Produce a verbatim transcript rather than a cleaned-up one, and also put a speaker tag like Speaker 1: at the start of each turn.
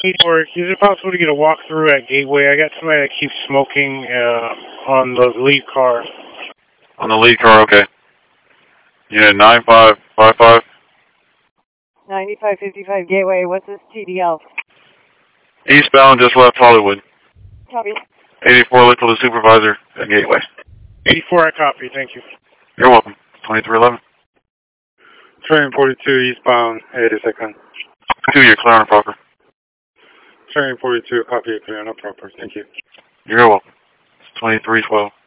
Speaker 1: Or is it possible to get a walkthrough at Gateway? I got somebody that keeps smoking uh, on the lead car.
Speaker 2: On the lead car, okay. Yeah, nine five five five.
Speaker 3: ninety-five fifty-five Gateway, what's this T D L?
Speaker 2: Eastbound, just left Hollywood.
Speaker 3: Copy.
Speaker 2: eighty-four, look for the supervisor at Gateway.
Speaker 1: eighty-four, I copy, thank you.
Speaker 2: You're welcome. twenty-three eleven.
Speaker 1: Train forty-two, eastbound, eighty-second.
Speaker 2: Two, you're clear on proper.
Speaker 1: Train forty-two, copy, clear on proper, thank you.
Speaker 2: You're welcome. twenty-three twelve.